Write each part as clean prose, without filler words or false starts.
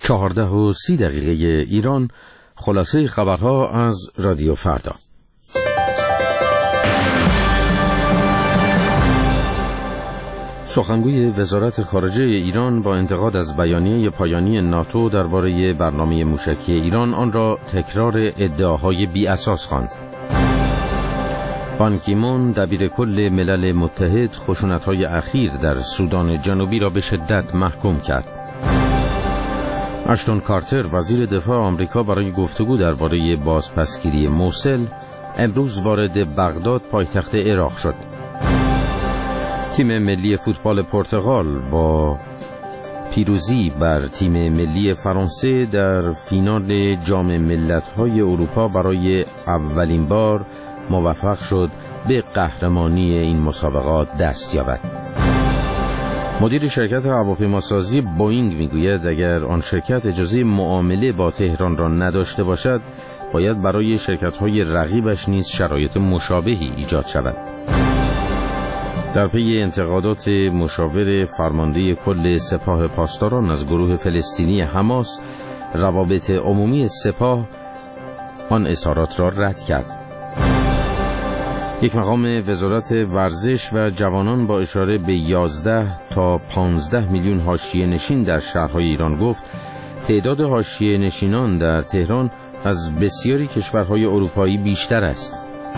14:30 ایران. خلاصه خبرها از رادیو فردا. سخنگوی وزارت خارجه ایران با انتقاد از بیانیه پایانی ناتو درباره برنامه موشکی ایران آن را تکرار ادعاهای بی اساس خواند. بان کی مون دبیر کل ملل متحد خشونت‌های اخیر در سودان جنوبی را به شدت محکوم کرد. اشتون کارتر وزیر دفاع آمریکا برای گفتگو درباره بازپسگیری موصل امروز وارد بغداد پایتخت عراق شد. تیم ملی فوتبال پرتغال با پیروزی بر تیم ملی فرانسه در فینال جام ملت‌های اروپا برای اولین بار موفق شد به قهرمانی این مسابقات دست یابد. مدیر شرکت هواپیماسازی بوئینگ میگوید اگر آن شرکت اجازه معامله با تهران را نداشته باشد، باید برای شرکت‌های رقیبش نیز شرایط مشابهی ایجاد شود. در پی انتقادات مشاور فرمانده کل سپاه پاسداران از گروه فلسطینی حماس، روابط عمومی سپاه آن اظهارات را رد کرد. یک مقام وزارت ورزش و جوانان با اشاره به 11 تا 15 میلیون حاشیه نشین در شهرهای ایران گفت تعداد حاشیه نشینان در تهران از بسیاری کشورهای اروپایی بیشتر است.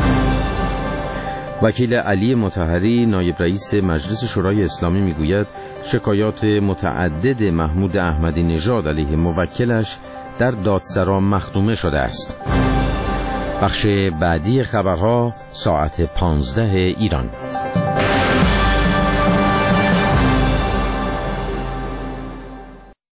وکیل علی مطهری نایب رئیس مجلس شورای اسلامی میگوید شکایات متعدد محمود احمدی نژاد علیه موکلش در دادسرا مختومه شده است. بخش بعدی خبرها ساعت 15 ایران.